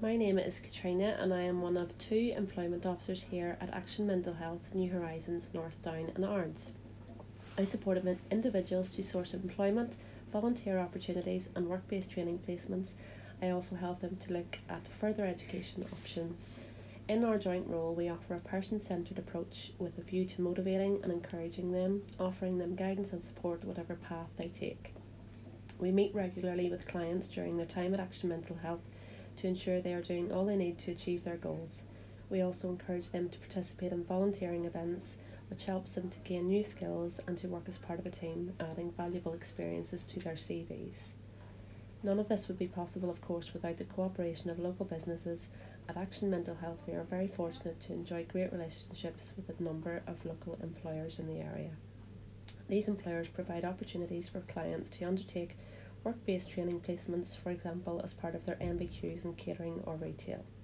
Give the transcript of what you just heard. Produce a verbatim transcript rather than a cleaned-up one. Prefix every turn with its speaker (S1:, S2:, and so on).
S1: My name is Katrina and I am one of two employment officers here at Action Mental Health New Horizons North Down and Ards. I support individuals to source employment, volunteer opportunities and work-based training placements. I also help them to look at further education options. In our joint role, we offer a person-centred approach with a view to motivating and encouraging them, offering them guidance and support whatever path they take. We meet regularly with clients during their time at Action Mental Health to ensure they are doing all they need to achieve their goals. We also encourage them to participate in volunteering events, which helps them to gain new skills and to work as part of a team, adding valuable experiences to their C Vs. None of this would be possible, of course, without the cooperation of local businesses. At Action Mental Health, we are very fortunate to enjoy great relationships with a number of local employers in the area. These employers provide opportunities for clients to undertake work-based training placements, for example, as part of their N V Qs in catering or retail.